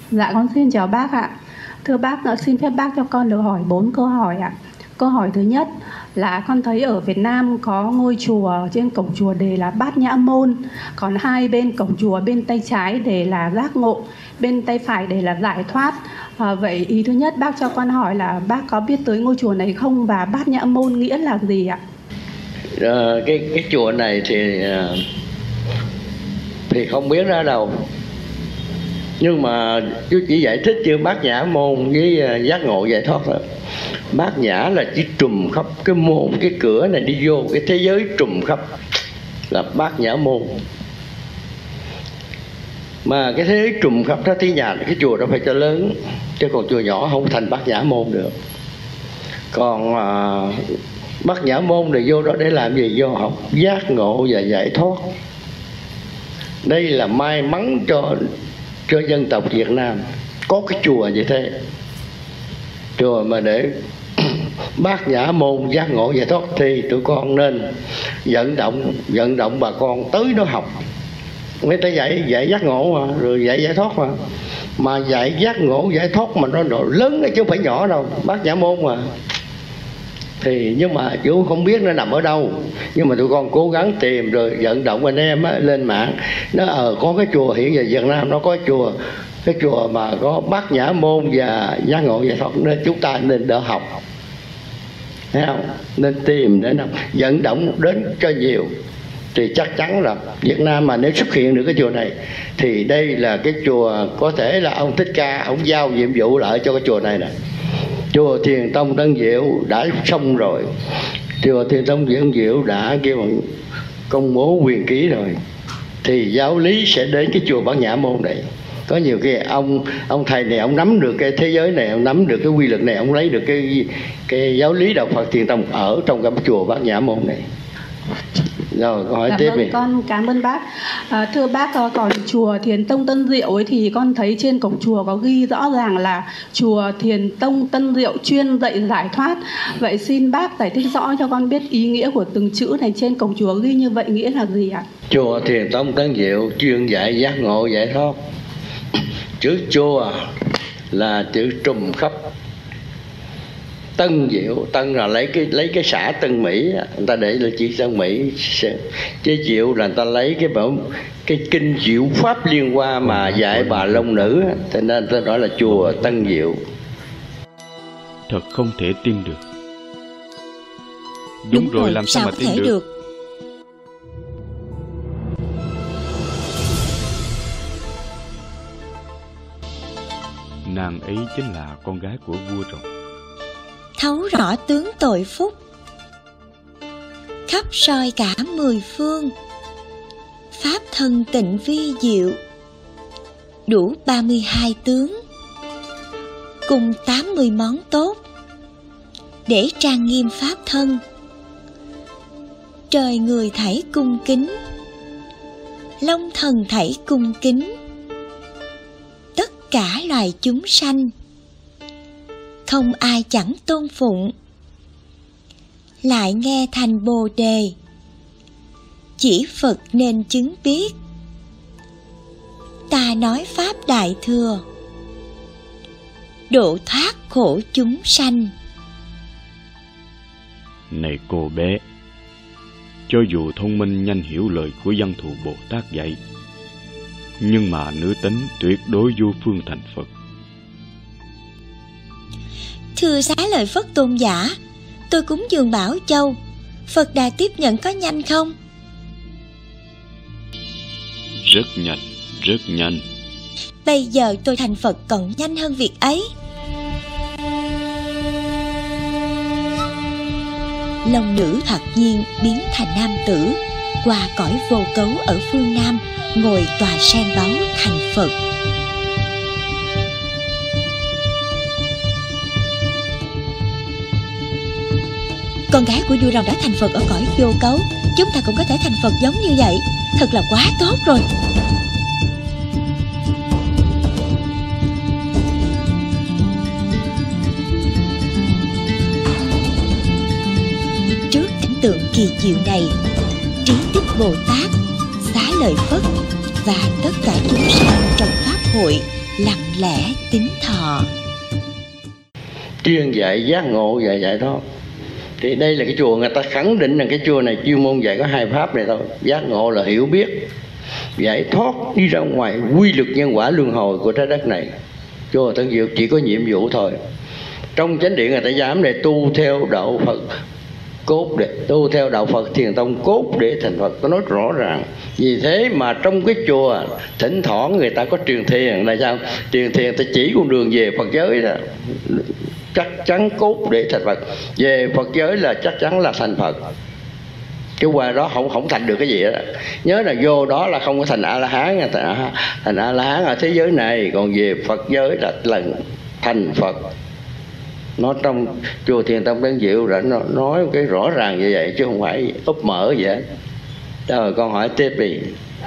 Dạ con xin chào bác ạ. Thưa bác, xin phép bác cho con được hỏi 4 câu hỏi ạ. Câu hỏi thứ nhất là con thấy ở Việt Nam có ngôi chùa trên cổng chùa đề là Bát Nhã Môn, còn hai bên cổng chùa, bên tay trái đề là giác ngộ, bên tay phải đề là giải thoát. Vậy ý thứ nhất bác cho con hỏi là bác có biết tới ngôi chùa này không, và Bát Nhã Môn nghĩa là gì ạ? Cái chùa này thì không biết ra đâu, nhưng mà chú chỉ giải thích chữ Bát Nhã Môn với giác ngộ giải thoát thôi. Bát Nhã là chỉ trùm khắp cái môn, cái cửa này đi vô cái thế giới trùm khắp là Bát Nhã Môn. Mà cái thế giới trùm khắp đó thì nhà cái chùa đó phải cho lớn, chứ còn chùa nhỏ không thành Bát Nhã Môn được. Còn Bát Nhã Môn thì vô đó để làm gì? Vô học giác ngộ và giải thoát. Đây là may mắn cho dân tộc Việt Nam có cái chùa như thế, chùa mà để Bát Nhã Môn giác ngộ giải thoát, thì tụi con nên vận động bà con tới đó học. Người ta dạy giác ngộ mà, rồi dạy giải thoát mà dạy giác ngộ giải thoát mà nó lớn chứ không phải nhỏ đâu, Bát Nhã Môn mà. Thì nhưng mà chú không biết nó nằm ở đâu, nhưng mà tụi con cố gắng tìm rồi vận động anh em lên mạng. Nó có cái chùa, hiện giờ Việt Nam nó có cái chùa mà có Bát Nhã Môn và giác ngộ giải thoát, nên chúng ta nên đỡ học, thấy không? Nên tìm để vận động đến cho nhiều, thì chắc chắn là Việt Nam mà nếu xuất hiện được cái chùa này thì đây là cái chùa có thể là ông Thích Ca ông giao nhiệm vụ lại cho cái chùa này nè. Chùa Thiền Tông Tân Diệu đã xong rồi, chùa Thiền Tông Tân Diệu đã kêu bằng công bố quyền ký rồi, thì giáo lý sẽ đến cái chùa Bát Nhã Môn này. Có nhiều cái ông thầy này ông nắm được cái thế giới này, ông nắm được cái quy luật này, ông lấy được cái giáo lý đạo Phật Thiền Tông ở trong cái chùa Bát Nhã Môn này. Rồi hỏi tiếp đi. Con cảm ơn bác. Thưa bác, còn chùa Thiền Tông Tân Diệu ấy thì con thấy trên cổng chùa có ghi rõ ràng là chùa Thiền Tông Tân Diệu chuyên dạy giải thoát. Vậy xin bác giải thích rõ cho con biết ý nghĩa của từng chữ này trên cổng chùa ghi như vậy nghĩa là gì ạ? Chùa Thiền Tông Tân Diệu chuyên dạy giác ngộ giải thoát. Chữ chùa là chữ trùm khắp. Tân Diệu, Tân là lấy cái xã Tân Mỹ, người ta để là chữ Tân Mỹ, chứ Diệu là người ta lấy cái kinh Diệu Pháp Liên Hoa mà dạy bà Long Nữ, cho nên ta nói là chùa Tân Diệu. Thật không thể tin được. Đúng rồi, làm sao mà tin được? Nàng ấy chính là con gái của vua rồi. Thấu rõ tướng tội phúc, khắp soi cả 10 phương, pháp thân tịnh vi diệu, đủ 32 tướng, cùng 80 món tốt, để trang nghiêm pháp thân. Trời người thảy cung kính, long thần thảy cung kính, tất cả loài chúng sanh không ai chẳng tôn phụng. Lại nghe thành Bồ Đề, chỉ Phật nên chứng biết. Ta nói pháp đại thừa, độ thoát khổ chúng sanh. Này cô bé, cho dù thông minh nhanh hiểu lời của Văn Thù Bồ Tát dạy, nhưng mà nữ tính tuyệt đối vô phương thành Phật. Thưa xá lợi Phất tôn giả, tôi cúng dường Bảo Châu, Phật Đà tiếp nhận có nhanh không? Rất nhanh, rất nhanh. Bây giờ tôi thành Phật còn nhanh hơn việc ấy. Long nữ thoạt nhiên biến thành nam tử, qua cõi vô cấu ở phương Nam, ngồi tòa sen báu thành Phật. Con gái của vua rồng đã thành Phật ở cõi vô cấu, chúng ta cũng có thể thành Phật giống như vậy. Thật là quá tốt rồi. Trước cảnh tượng kỳ diệu này, Trí Tích Bồ Tát, Xá Lợi Phất và tất cả chúng sanh trong pháp hội lặng lẽ tín thọ. Chuyên dạy giác ngộ và giải thoát. Thì đây là cái chùa người ta khẳng định rằng cái chùa này chuyên môn dạy có hai pháp này thôi. Giác ngộ là hiểu biết, giải thoát đi ra ngoài quy luật nhân quả luân hồi của trái đất này. Chùa Tân Diệu chỉ có nhiệm vụ thôi. Trong chánh điện người ta dám để tu theo đạo Phật cốt, để tu theo đạo Phật Thiền Tông cốt để thành Phật. Tôi nói rõ ràng. Vì thế mà trong cái chùa thỉnh thoảng người ta có truyền thiền là sao? Truyền thiền ta chỉ con đường về Phật giới đó, chắc chắn cốt để thành Phật. Về Phật giới là chắc chắn là thành Phật. Chứ qua đó không thành được cái gì đó. Nhớ là vô đó là không có thành A-la-hán. Thành A-la-hán ở thế giới này. Còn về Phật giới là lần thành Phật. Nó trong chùa Thiền Tông Tân Diệu đã nói cái rõ ràng như vậy, chứ không phải úp mở vậy. Rồi con hỏi tiếp đi.